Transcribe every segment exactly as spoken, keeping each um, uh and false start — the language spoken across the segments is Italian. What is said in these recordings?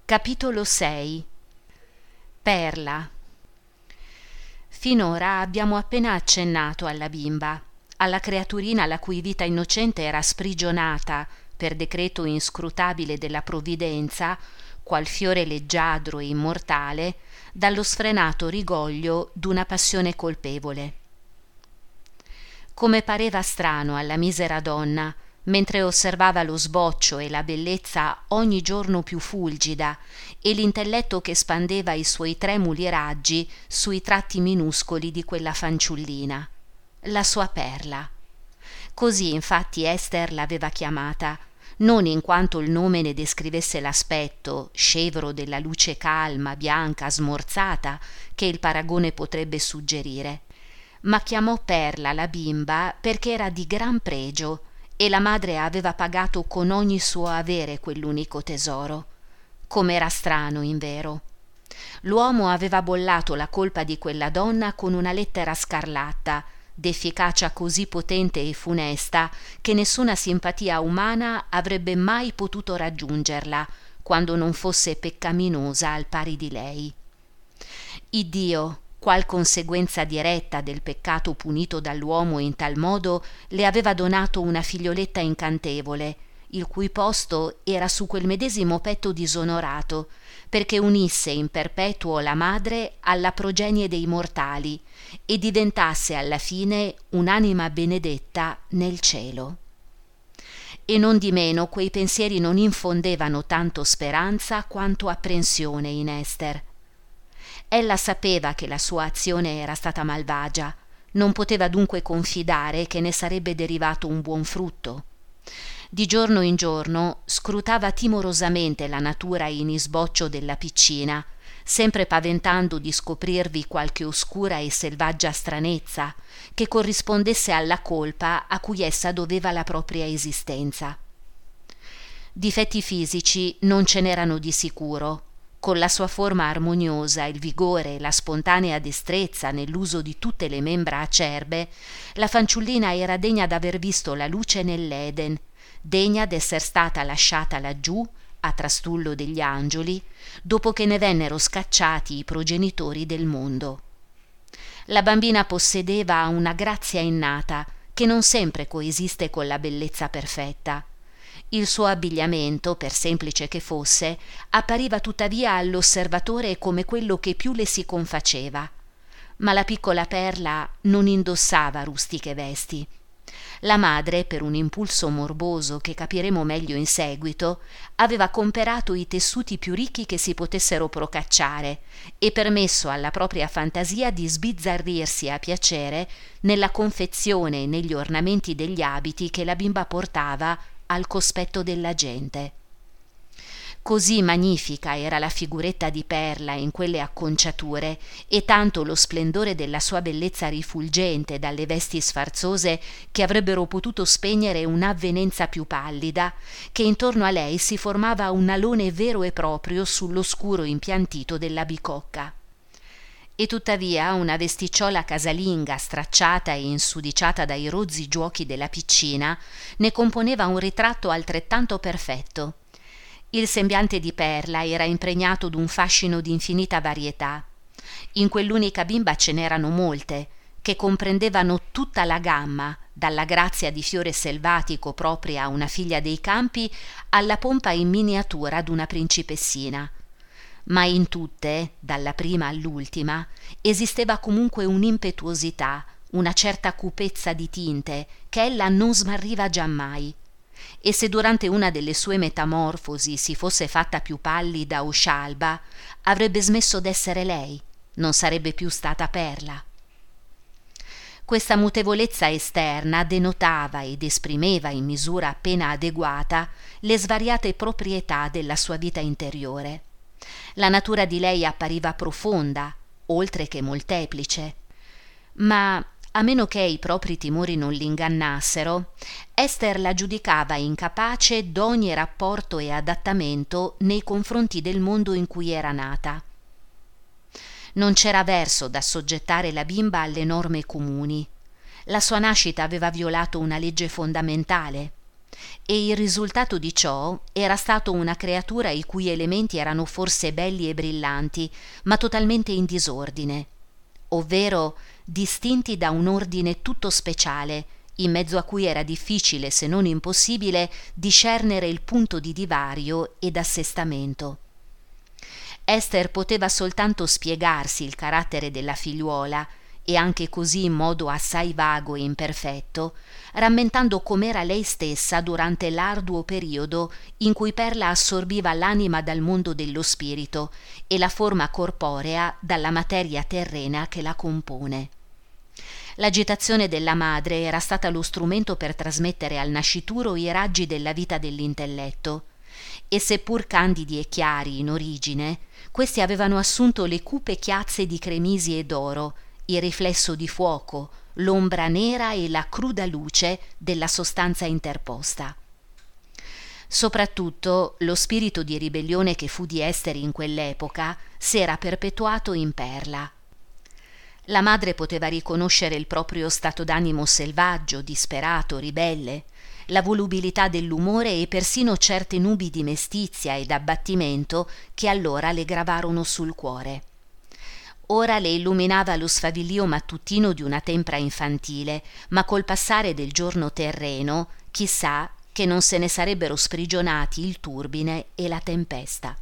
Capitolo sei. Perla. Finora abbiamo appena accennato alla bimba, alla creaturina la cui vita innocente era sprigionata, per decreto inscrutabile della provvidenza, qual fiore leggiadro e immortale, dallo sfrenato rigoglio d'una passione colpevole. Come pareva strano alla misera donna, mentre osservava lo sboccio e la bellezza ogni giorno più fulgida e l'intelletto che spandeva i suoi tremuli raggi sui tratti minuscoli di quella fanciullina, la sua Perla. Così infatti Ester l'aveva chiamata, non in quanto il nome ne descrivesse l'aspetto, scevro della luce calma, bianca, smorzata, che il paragone potrebbe suggerire, ma chiamò Perla la bimba perché era di gran pregio e la madre aveva pagato con ogni suo avere quell'unico tesoro. Com'era strano, invero. L'uomo aveva bollato la colpa di quella donna con una lettera scarlatta, d'efficacia così potente e funesta che nessuna simpatia umana avrebbe mai potuto raggiungerla, quando non fosse peccaminosa al pari di lei. Iddio, qual conseguenza diretta del peccato punito dall'uomo in tal modo, le aveva donato una figlioletta incantevole, il cui posto era su quel medesimo petto disonorato, perché unisse in perpetuo la madre alla progenie dei mortali e diventasse alla fine un'anima benedetta nel cielo. E non di meno quei pensieri non infondevano tanto speranza quanto apprensione in Ester. Ella sapeva che la sua azione era stata malvagia, non poteva dunque confidare che ne sarebbe derivato un buon frutto. Di giorno in giorno scrutava timorosamente la natura in isboccio della piccina, sempre paventando di scoprirvi qualche oscura e selvaggia stranezza che corrispondesse alla colpa a cui essa doveva la propria esistenza. Difetti fisici non ce n'erano di sicuro. Con la sua forma armoniosa, il vigore e la spontanea destrezza nell'uso di tutte le membra acerbe, la fanciullina era degna d'aver visto la luce nell'Eden, degna d'esser stata lasciata laggiù, a trastullo degli angeli, dopo che ne vennero scacciati i progenitori del mondo. La bambina possedeva una grazia innata che non sempre coesiste con la bellezza perfetta. Il suo abbigliamento, per semplice che fosse, appariva tuttavia all'osservatore come quello che più le si confaceva. Ma la piccola Perla non indossava rustiche vesti. La madre, per un impulso morboso che capiremo meglio in seguito, aveva comperato i tessuti più ricchi che si potessero procacciare e permesso alla propria fantasia di sbizzarrirsi a piacere nella confezione e negli ornamenti degli abiti che la bimba portava al cospetto della gente. Così magnifica era la figuretta di Perla in quelle acconciature e tanto lo splendore della sua bellezza rifulgente dalle vesti sfarzose che avrebbero potuto spegnere un'avvenenza più pallida, che intorno a lei si formava un alone vero e proprio sull'oscuro impiantito della bicocca. E tuttavia una vesticciola casalinga stracciata e insudiciata dai rozzi giuochi della piccina ne componeva un ritratto altrettanto perfetto. Il sembiante di Perla era impregnato d'un fascino d'infinita varietà. In quell'unica bimba ce n'erano molte, che comprendevano tutta la gamma, dalla grazia di fiore selvatico propria a una figlia dei campi alla pompa in miniatura d'una principessina. Ma in tutte, dalla prima all'ultima, esisteva comunque un'impetuosità, una certa cupezza di tinte che ella non smarriva giammai. E se durante una delle sue metamorfosi si fosse fatta più pallida o scialba, avrebbe smesso d'essere lei, non sarebbe più stata Perla. Questa mutevolezza esterna denotava ed esprimeva in misura appena adeguata le svariate proprietà della sua vita interiore. La natura di lei appariva profonda, oltre che molteplice, ma a meno che i propri timori non l'ingannassero, Ester la giudicava incapace d'ogni rapporto e adattamento nei confronti del mondo in cui era nata. Non c'era verso da soggettare la bimba alle norme comuni. La sua nascita aveva violato una legge fondamentale. E il risultato di ciò era stato una creatura i cui elementi erano forse belli e brillanti, ma totalmente in disordine, ovvero distinti da un ordine tutto speciale, in mezzo a cui era difficile, se non impossibile, discernere il punto di divario ed assestamento. Ester poteva soltanto spiegarsi il carattere della figliuola, e anche così in modo assai vago e imperfetto, rammentando com'era lei stessa durante l'arduo periodo in cui Perla assorbiva l'anima dal mondo dello spirito e la forma corporea dalla materia terrena che la compone. L'agitazione della madre era stata lo strumento per trasmettere al nascituro i raggi della vita dell'intelletto, e seppur candidi e chiari in origine, questi avevano assunto le cupe chiazze di cremisi e d'oro, il riflesso di fuoco, l'ombra nera e la cruda luce della sostanza interposta. Soprattutto lo spirito di ribellione che fu di Ester in quell'epoca s'era perpetuato in Perla. La madre poteva riconoscere il proprio stato d'animo selvaggio, disperato, ribelle, la volubilità dell'umore e persino certe nubi di mestizia ed abbattimento che allora le gravarono sul cuore. Ora le illuminava lo sfavillio mattutino di una tempra infantile, ma col passare del giorno terreno, chissà che non se ne sarebbero sprigionati il turbine e la tempesta.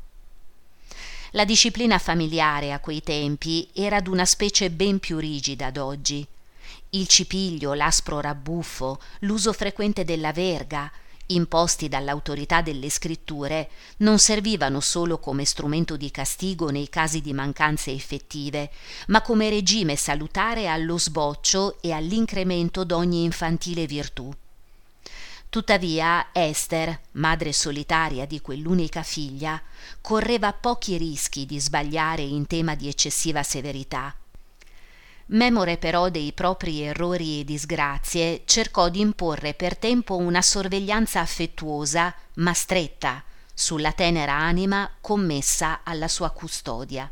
La disciplina familiare a quei tempi era d'una specie ben più rigida d'oggi. Il cipiglio, l'aspro rabbuffo, l'uso frequente della verga, imposti dall'autorità delle scritture, non servivano solo come strumento di castigo nei casi di mancanze effettive, ma come regime salutare allo sboccio e all'incremento d'ogni infantile virtù. Tuttavia Ester, madre solitaria di quell'unica figlia, correva pochi rischi di sbagliare in tema di eccessiva severità. Memore però dei propri errori e disgrazie, cercò di imporre per tempo una sorveglianza affettuosa ma stretta sulla tenera anima commessa alla sua custodia.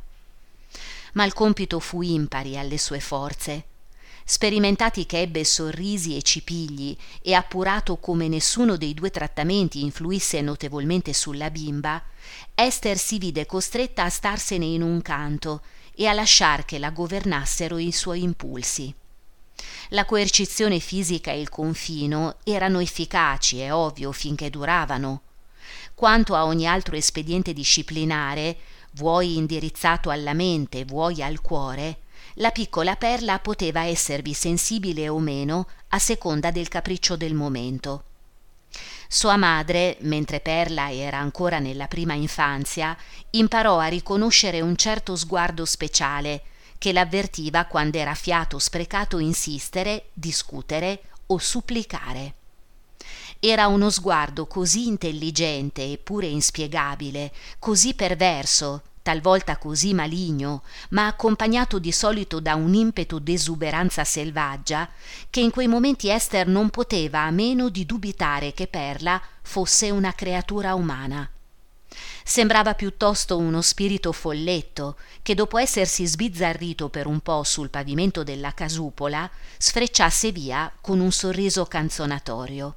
Ma il compito fu impari alle sue forze. Sperimentati che ebbe sorrisi e cipigli e appurato come nessuno dei due trattamenti influisse notevolmente sulla bimba, Ester si vide costretta a starsene in un canto e a lasciar che la governassero i suoi impulsi. La coercizione fisica e il confino erano efficaci, è ovvio, finché duravano. Quanto a ogni altro espediente disciplinare, vuoi indirizzato alla mente, vuoi al cuore, la piccola Perla poteva esservi sensibile o meno a seconda del capriccio del momento. Sua madre, mentre Perla era ancora nella prima infanzia, imparò a riconoscere un certo sguardo speciale che l'avvertiva quando era fiato sprecato insistere, discutere o supplicare. Era uno sguardo così intelligente eppure inspiegabile, così perverso, talvolta così maligno, ma accompagnato di solito da un impeto d'esuberanza selvaggia, che in quei momenti Ester non poteva a meno di dubitare che Perla fosse una creatura umana. Sembrava piuttosto uno spirito folletto che, dopo essersi sbizzarrito per un po' sul pavimento della casupola, sfrecciasse via con un sorriso canzonatorio.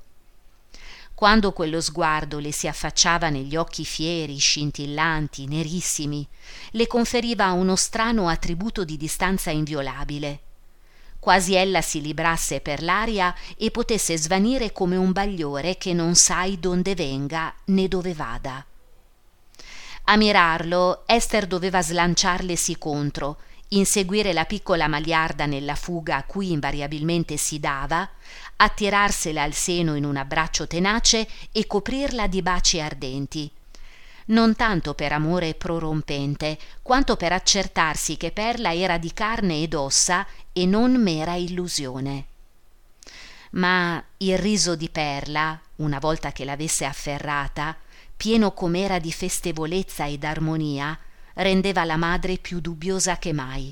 Quando quello sguardo le si affacciava negli occhi fieri, scintillanti, nerissimi, le conferiva uno strano attributo di distanza inviolabile. Quasi ella si librasse per l'aria e potesse svanire come un bagliore che non sai donde venga né dove vada. A mirarlo, Ester doveva slanciarlesi contro, inseguire la piccola Maliarda nella fuga a cui invariabilmente si dava, attirarsela al seno in un abbraccio tenace e coprirla di baci ardenti, non tanto per amore prorompente, quanto per accertarsi che Perla era di carne ed ossa e non mera illusione. Ma il riso di Perla, una volta che l'avesse afferrata, pieno com'era di festevolezza ed armonia, rendeva la madre più dubbiosa che mai.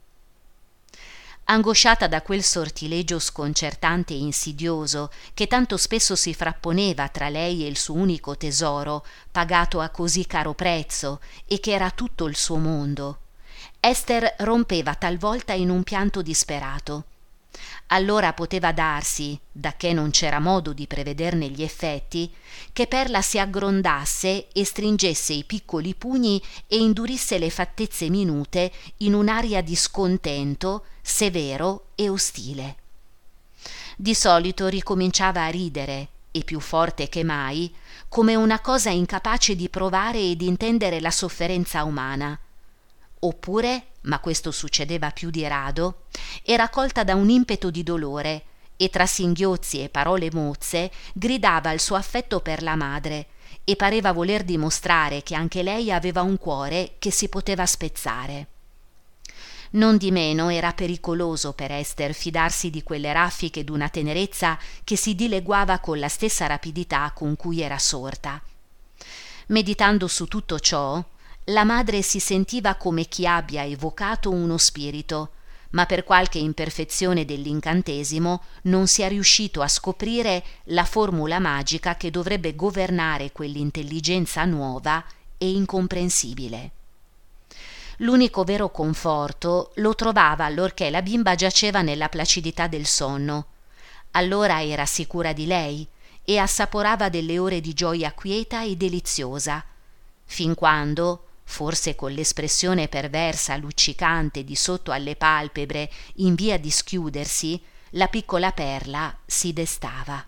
Angosciata da quel sortilegio sconcertante e insidioso che tanto spesso si frapponeva tra lei e il suo unico tesoro, pagato a così caro prezzo e che era tutto il suo mondo, Ester rompeva talvolta in un pianto disperato. Allora poteva darsi, dacché non c'era modo di prevederne gli effetti, che Perla si aggrondasse e stringesse i piccoli pugni e indurisse le fattezze minute in un'aria di scontento severo e ostile. Di solito ricominciava a ridere, e più forte che mai, come una cosa incapace di provare e di intendere la sofferenza umana. Oppure, ma questo succedeva più di rado, era colta da un impeto di dolore e tra singhiozzi e parole mozze gridava il suo affetto per la madre e pareva voler dimostrare che anche lei aveva un cuore che si poteva spezzare. Non di meno era pericoloso per Ester fidarsi di quelle raffiche d'una tenerezza che si dileguava con la stessa rapidità con cui era sorta. Meditando su tutto ciò, la madre si sentiva come chi abbia evocato uno spirito, ma per qualche imperfezione dell'incantesimo non sia riuscito a scoprire la formula magica che dovrebbe governare quell'intelligenza nuova e incomprensibile. L'unico vero conforto lo trovava allorché la bimba giaceva nella placidità del sonno. Allora era sicura di lei e assaporava delle ore di gioia quieta e deliziosa, fin quando, forse con l'espressione perversa luccicante di sotto alle palpebre in via di schiudersi, la piccola Perla si destava.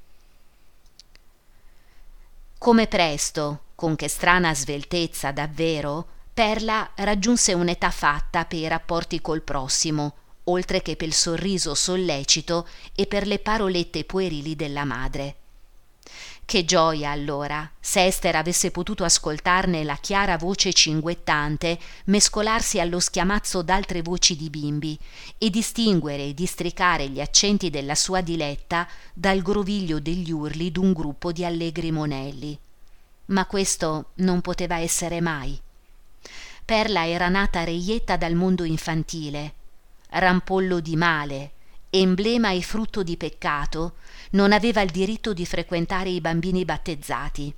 Come presto, con che strana sveltezza davvero, Perla raggiunse un'età fatta per i rapporti col prossimo, oltre che per il sorriso sollecito e per le parolette puerili della madre. Che gioia allora se Ester avesse potuto ascoltarne la chiara voce cinguettante mescolarsi allo schiamazzo d'altre voci di bimbi e distinguere e districare gli accenti della sua diletta dal groviglio degli urli d'un gruppo di allegri monelli. Ma questo non poteva essere mai. Perla era nata reietta dal mondo infantile, rampollo di male, emblema e frutto di peccato, non aveva il diritto di frequentare i bambini battezzati.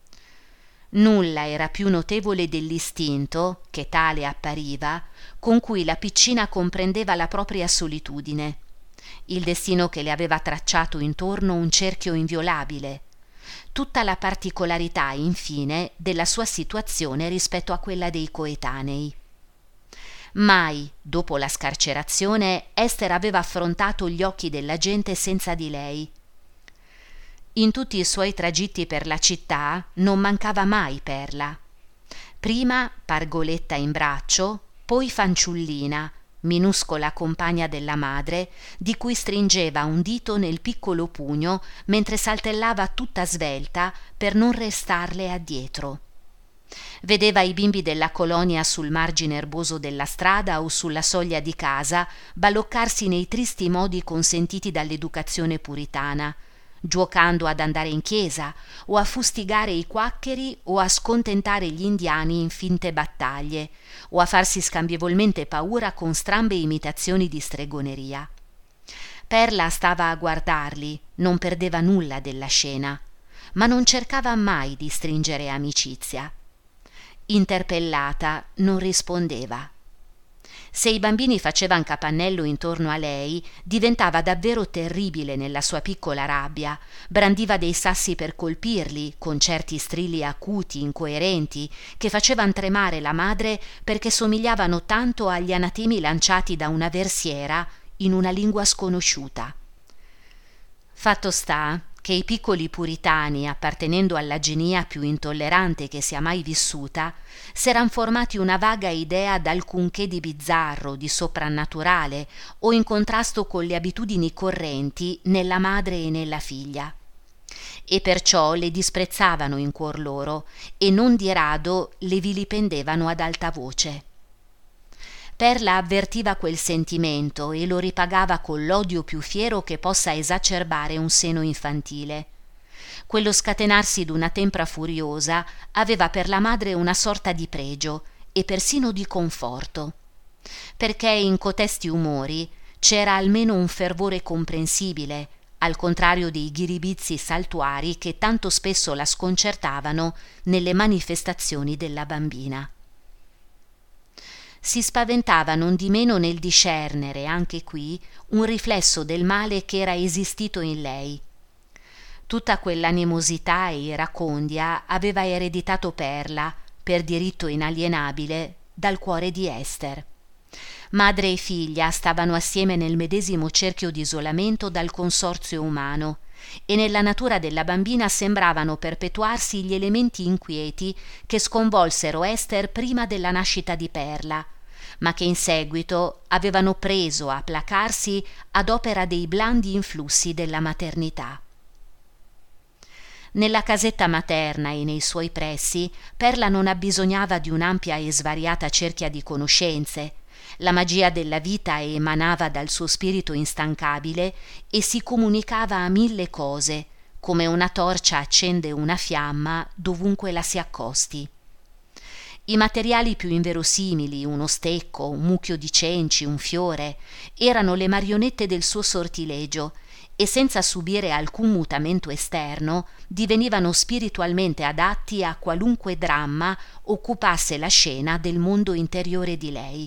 Nulla era più notevole dell'istinto, che tale appariva, con cui la piccina comprendeva la propria solitudine, il destino che le aveva tracciato intorno un cerchio inviolabile, tutta la particolarità, infine, della sua situazione rispetto a quella dei coetanei. Mai, dopo la scarcerazione, Ester aveva affrontato gli occhi della gente senza di lei. In tutti i suoi tragitti per la città non mancava mai Perla. Prima pargoletta in braccio, poi fanciullina, minuscola compagna della madre, di cui stringeva un dito nel piccolo pugno mentre saltellava tutta svelta per non restarle addietro. Vedeva i bimbi della colonia sul margine erboso della strada o sulla soglia di casa baloccarsi nei tristi modi consentiti dall'educazione puritana, giuocando ad andare in chiesa o a fustigare i quaccheri o a scontentare gli indiani in finte battaglie o a farsi scambievolmente paura con strambe imitazioni di stregoneria. Perla stava a guardarli, non perdeva nulla della scena, ma non cercava mai di stringere amicizia. Interpellata non rispondeva. Se i bambini facevan capannello intorno a lei, diventava davvero terribile nella sua piccola rabbia, brandiva dei sassi per colpirli, con certi strilli acuti, incoerenti, che facevan tremare la madre perché somigliavano tanto agli anatemi lanciati da una versiera in una lingua sconosciuta. Fatto sta che i piccoli puritani, appartenendo alla genia più intollerante che sia mai vissuta, s'eran formati una vaga idea d'alcunché di bizzarro, di soprannaturale o in contrasto con le abitudini correnti nella madre e nella figlia. E perciò le disprezzavano in cuor loro e non di rado le vilipendevano ad alta voce. Perla avvertiva quel sentimento e lo ripagava con l'odio più fiero che possa esacerbare un seno infantile. Quello scatenarsi d'una tempra furiosa aveva per la madre una sorta di pregio e persino di conforto, perché in cotesti umori c'era almeno un fervore comprensibile, al contrario dei ghiribizzi saltuari che tanto spesso la sconcertavano nelle manifestazioni della bambina. si spaventava non di meno nel discernere, anche qui, un riflesso del male che era esistito in lei. Tutta quell'animosità e iracondia aveva ereditato Perla, per diritto inalienabile, dal cuore di Ester. Madre e figlia stavano assieme nel medesimo cerchio di isolamento dal consorzio umano, e nella natura della bambina sembravano perpetuarsi gli elementi inquieti che sconvolsero Ester prima della nascita di Perla, ma che in seguito avevano preso a placarsi ad opera dei blandi influssi della maternità. Nella casetta materna e nei suoi pressi Perla non abbisognava di un'ampia e svariata cerchia di conoscenze. La magia della vita emanava dal suo spirito instancabile e si comunicava a mille cose, come una torcia accende una fiamma dovunque la si accosti. I materiali più inverosimili, uno stecco, un mucchio di cenci, un fiore, erano le marionette del suo sortilegio, e senza subire alcun mutamento esterno divenivano spiritualmente adatti a qualunque dramma occupasse la scena del mondo interiore di lei.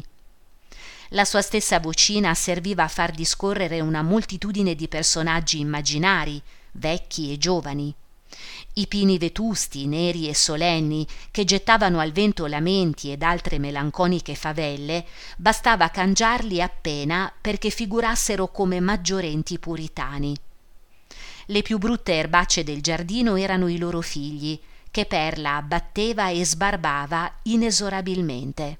La sua stessa vocina serviva a far discorrere una moltitudine di personaggi immaginari, vecchi e giovani. I pini vetusti, neri e solenni, che gettavano al vento lamenti ed altre melanconiche favelle, bastava cangiarli appena perché figurassero come maggiorenti puritani. Le più brutte erbacce del giardino erano i loro figli, che Perla abbatteva e sbarbava inesorabilmente.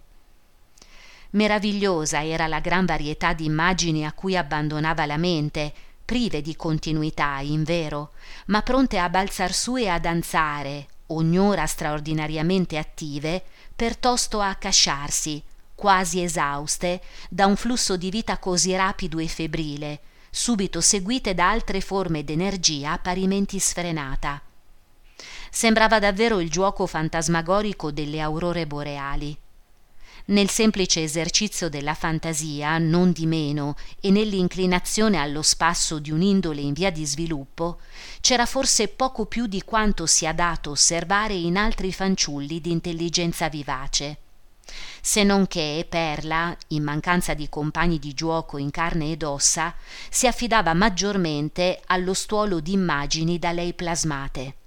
Meravigliosa era la gran varietà di immagini a cui abbandonava la mente, prive di continuità, invero, ma pronte a balzar su e a danzare, ognora straordinariamente attive, piuttosto a accasciarsi, quasi esauste, da un flusso di vita così rapido e febbrile, subito seguite da altre forme d'energia parimenti sfrenata. Sembrava davvero il giuoco fantasmagorico delle aurore boreali. Nel semplice esercizio della fantasia, non di meno, e nell'inclinazione allo spasso di un'indole in via di sviluppo, c'era forse poco più di quanto sia dato osservare in altri fanciulli di intelligenza vivace. Se non che Perla, in mancanza di compagni di giuoco in carne ed ossa, si affidava maggiormente allo stuolo di immagini da lei plasmate.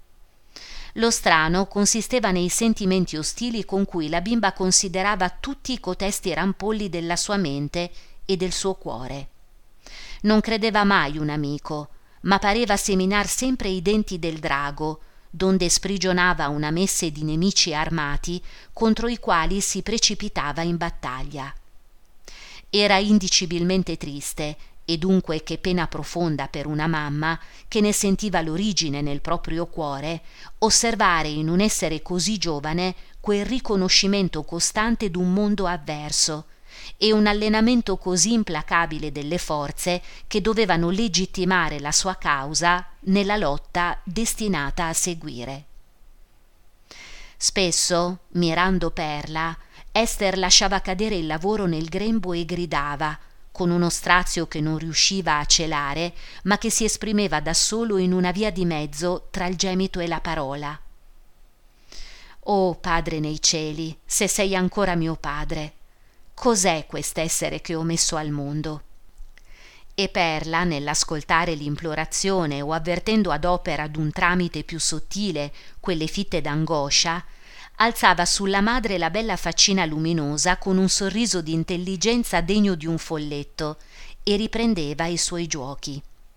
Lo strano consisteva nei sentimenti ostili con cui la bimba considerava tutti i cotesti rampolli della sua mente e del suo cuore. Non credeva mai un amico, ma pareva seminar sempre i denti del drago, donde sprigionava una messe di nemici armati contro i quali si precipitava in battaglia. Era indicibilmente triste, e dunque che pena profonda per una mamma, che ne sentiva l'origine nel proprio cuore, osservare in un essere così giovane quel riconoscimento costante d'un mondo avverso e un allenamento così implacabile delle forze che dovevano legittimare la sua causa nella lotta destinata a seguire. Spesso, mirando Perla, Ester lasciava cadere il lavoro nel grembo e gridava, con uno strazio che non riusciva a celare, ma che si esprimeva da solo in una via di mezzo tra il gemito e la parola. «Oh, Padre nei cieli, se sei ancora mio padre, cos'è quest'essere che ho messo al mondo?» E Perla, nell'ascoltare l'implorazione o avvertendo ad opera d'un tramite più sottile quelle fitte d'angoscia, alzava sulla madre la bella faccina luminosa con un sorriso di intelligenza degno di un folletto e riprendeva i suoi giuochi.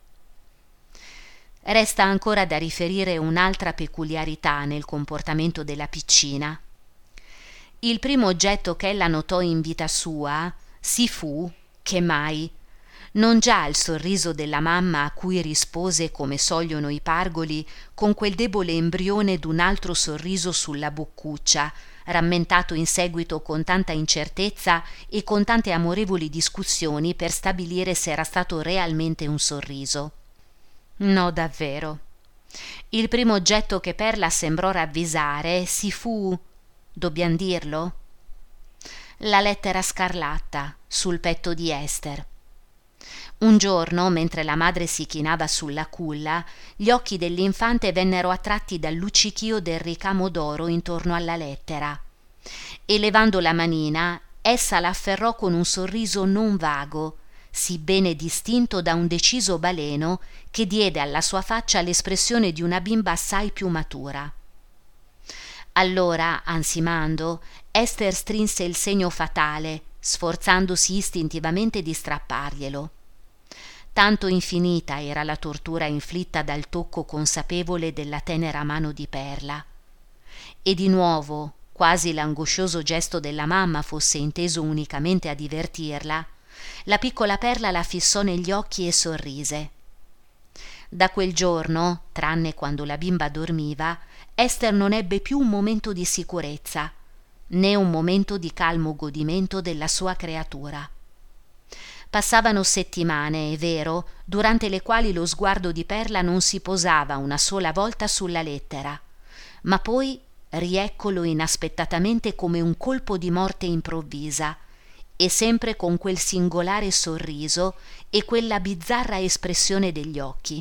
Resta ancora da riferire un'altra peculiarità nel comportamento della piccina. Il primo oggetto ch'ella notò in vita sua si fu, che mai, non già il sorriso della mamma a cui rispose come sogliono i pargoli con quel debole embrione d'un altro sorriso sulla boccuccia, rammentato in seguito con tanta incertezza e con tante amorevoli discussioni per stabilire se era stato realmente un sorriso. No, davvero. Il primo oggetto che Perla sembrò ravvisare si fu, dobbiam dirlo, la lettera scarlatta sul petto di Ester. Un giorno, mentre la madre si chinava sulla culla, gli occhi dell'infante vennero attratti dal luccichio del ricamo d'oro intorno alla lettera, e levando la manina essa la afferrò con un sorriso non vago, sì bene distinto da un deciso baleno che diede alla sua faccia l'espressione di una bimba assai più matura. Allora, ansimando, Ester strinse il segno fatale, sforzandosi istintivamente di strapparglielo. Tanto infinita era la tortura inflitta dal tocco consapevole della tenera mano di Perla. E di nuovo, quasi l'angoscioso gesto della mamma fosse inteso unicamente a divertirla, la piccola Perla la fissò negli occhi e sorrise. Da quel giorno, tranne quando la bimba dormiva, Ester non ebbe più un momento di sicurezza, né un momento di calmo godimento della sua creatura. Passavano settimane, è vero, durante le quali lo sguardo di Perla non si posava una sola volta sulla lettera, ma poi rieccolo inaspettatamente come un colpo di morte improvvisa, e sempre con quel singolare sorriso e quella bizzarra espressione degli occhi.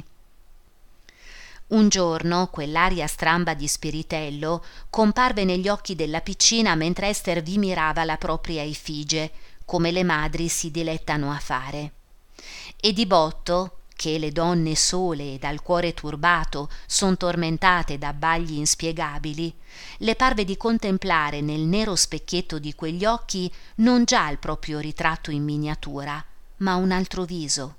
Un giorno quell'aria stramba di spiritello comparve negli occhi della piccina mentre Ester vi mirava la propria effigie, come le madri si dilettano a fare. E di botto, che le donne sole e dal cuore turbato son tormentate da abbagli inspiegabili, le parve di contemplare nel nero specchietto di quegli occhi non già il proprio ritratto in miniatura, ma un altro viso.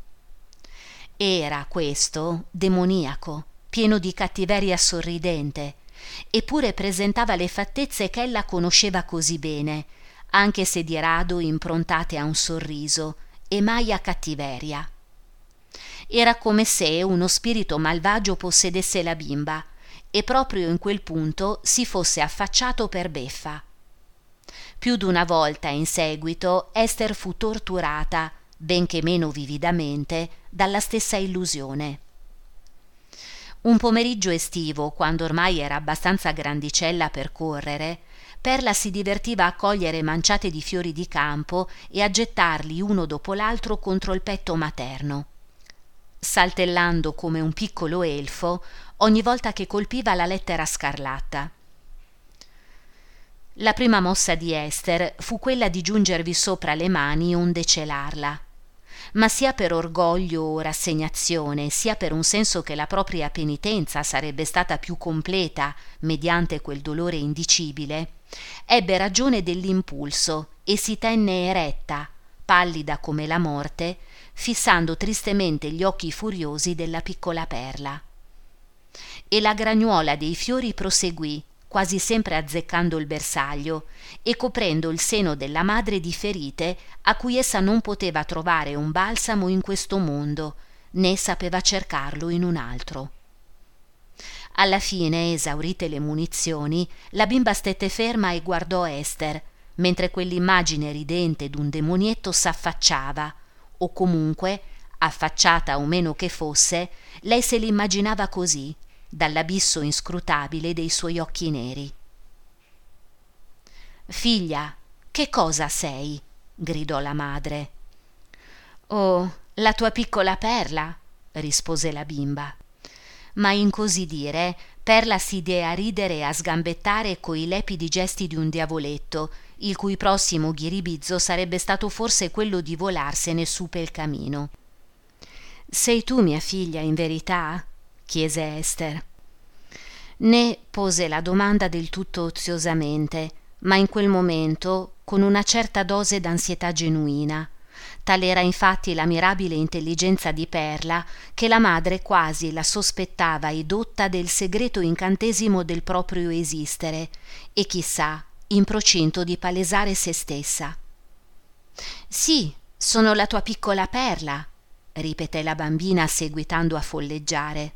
Era questo demoniaco, pieno di cattiveria sorridente, eppure presentava le fattezze ch'ella conosceva così bene, anche se di rado improntate a un sorriso e mai a cattiveria. Era come se uno spirito malvagio possedesse la bimba e proprio in quel punto si fosse affacciato per beffa. Più d'una volta in seguito Ester fu torturata, benché meno vividamente, dalla stessa illusione. Un pomeriggio estivo, quando ormai era abbastanza grandicella per correre, Perla si divertiva a cogliere manciate di fiori di campo e a gettarli uno dopo l'altro contro il petto materno, saltellando come un piccolo elfo ogni volta che colpiva la lettera scarlatta. La prima mossa di Ester fu quella di giungervi sopra le mani onde celarla, ma sia per orgoglio o rassegnazione, sia per un senso che la propria penitenza sarebbe stata più completa mediante quel dolore indicibile, ebbe ragione dell'impulso e si tenne eretta, pallida come la morte, fissando tristemente gli occhi furiosi della piccola Perla. E la gragnuola dei fiori proseguì, quasi sempre azzeccando il bersaglio e coprendo il seno della madre di ferite a cui essa non poteva trovare un balsamo in questo mondo, né sapeva cercarlo in un altro. Alla fine, esaurite le munizioni, la bimba stette ferma e guardò Ester, mentre quell'immagine ridente d'un demonietto s'affacciava, o comunque, affacciata o meno che fosse, lei se l'immaginava così, dall'abisso inscrutabile dei suoi occhi neri. «Figlia, che cosa sei?» gridò la madre. «Oh, la tua piccola Perla», rispose la bimba. Ma in così dire Perla si diede a ridere e a sgambettare coi lepidi gesti di un diavoletto, il cui prossimo ghiribizzo sarebbe stato forse quello di volarsene su pel camino. «Sei tu mia figlia, in verità?» chiese Ester. Né pose la domanda del tutto oziosamente, ma in quel momento con una certa dose d'ansietà genuina. Tal era infatti la mirabile intelligenza di Perla che la madre quasi la sospettava edotta del segreto incantesimo del proprio esistere e chissà in procinto di palesare se stessa. «Sì, sono la tua piccola Perla», ripeté la bambina seguitando a folleggiare.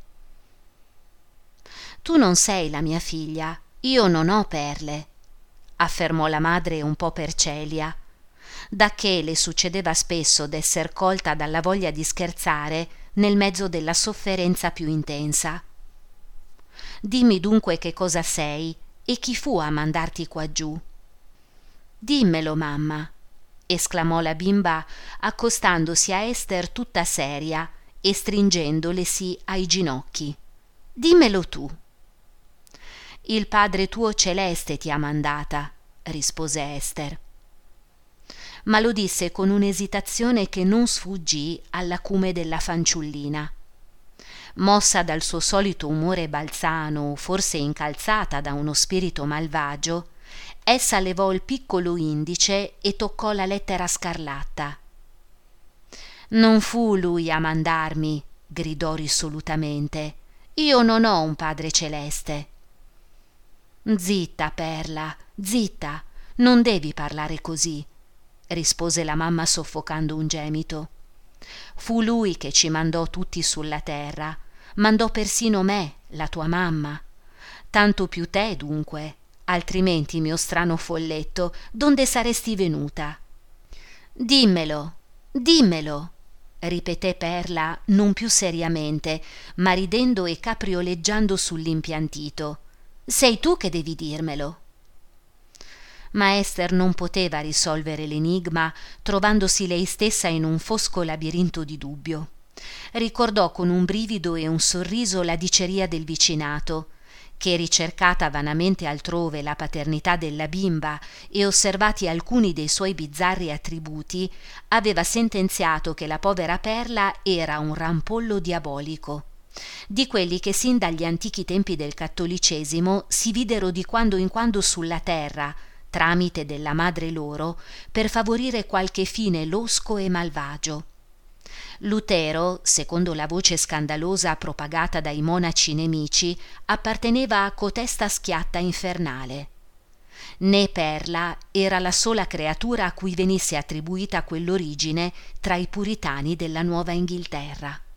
«Tu non sei la mia figlia, io non ho perle», affermò la madre un po' per celia, dacché le succedeva spesso d'esser colta dalla voglia di scherzare nel mezzo della sofferenza più intensa. «Dimmi dunque che cosa sei e chi fu a mandarti quaggiù?» «Dimmelo, mamma», esclamò la bimba accostandosi a Ester tutta seria e stringendolesi ai ginocchi. «Dimmelo tu». «Il Padre tuo celeste ti ha mandata», rispose Ester. ma lo disse con un'esitazione che non sfuggì all'acume della fanciullina. Mossa dal suo solito umore balzano, forse incalzata da uno spirito malvagio, essa levò il piccolo indice e toccò la lettera scarlatta. «Non fu lui a mandarmi», gridò risolutamente. «Io non ho un Padre celeste». «Zitta, Perla, zitta, non devi parlare così», rispose la mamma soffocando un gemito. «Fu lui che ci mandò tutti sulla terra, mandò persino me, la tua mamma. Tanto più te, dunque, altrimenti, mio strano folletto, donde saresti venuta?» «Dimmelo, dimmelo», ripeté Perla non più seriamente, ma ridendo e caprioleggiando sull'impiantito. «Sei tu che devi dirmelo». Ma Ester non poteva risolvere l'enigma, trovandosi lei stessa in un fosco labirinto di dubbio. Ricordò con un brivido e un sorriso la diceria del vicinato, che, ricercata vanamente altrove la paternità della bimba e osservati alcuni dei suoi bizzarri attributi, aveva sentenziato che la povera Perla era un rampollo diabolico, di quelli che sin dagli antichi tempi del cattolicesimo si videro di quando in quando sulla terra, tramite della madre loro, per favorire qualche fine losco e malvagio. Lutero, secondo la voce scandalosa propagata dai monaci nemici, apparteneva a cotesta schiatta infernale. Né Perla era la sola creatura a cui venisse attribuita quell'origine tra i puritani della Nuova Inghilterra.